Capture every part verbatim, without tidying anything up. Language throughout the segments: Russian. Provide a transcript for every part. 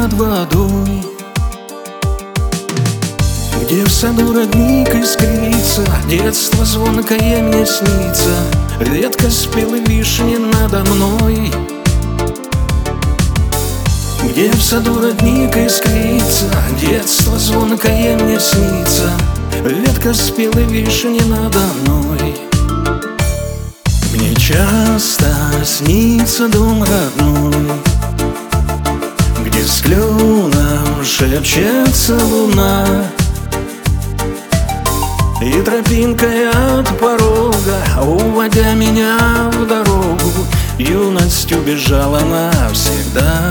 над водой, где в саду родник искрится, детство звонкое мне снится, ветка спелой вишни надо мной. Где в саду родник искрится, детство звонкое мне снится, ветка спелой вишни надо мной. Мне часто снится дом родной, где с кленом шепчется луна, и тропинкой от порога, уводя меня в дорогу, юность убежала навсегда.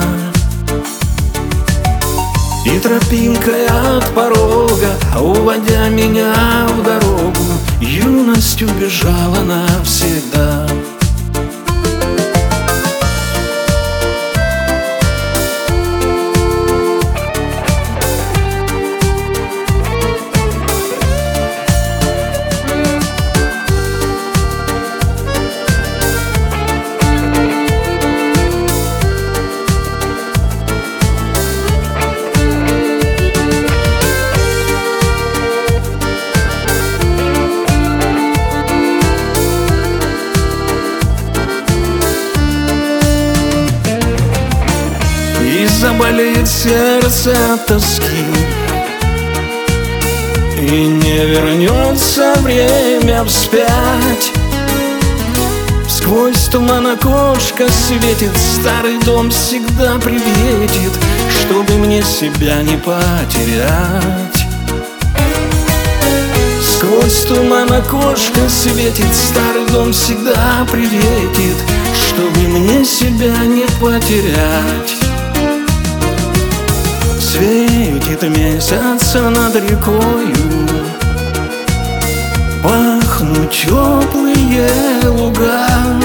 И тропинкой от порога, уводя меня в дорогу, юность убежала навсегда. И заболеет сердце от тоски, и не вернется время вспять. Сквозь туман окошко светит, старый дом всегда приветит, чтобы мне себя не потерять. Сквозь туман окошко светит, старый дом всегда приветит, чтобы мне себя не потерять. Светит месяц над рекою, пахнут теплые луга,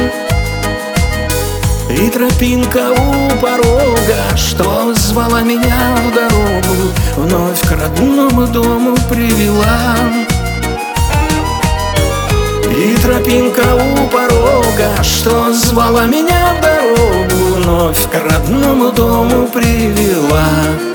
и тропинка у порога, что звала меня в дорогу, вновь к родному дому привела. И тропинка у порога, что звала меня в дорогу, вновь к родному дому привела.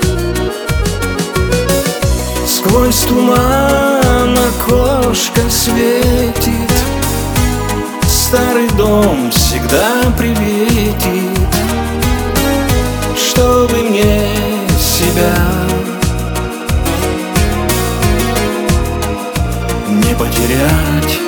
Сквозь туман окошко светит, старый дом всегда приветит, чтобы мне себя не потерять.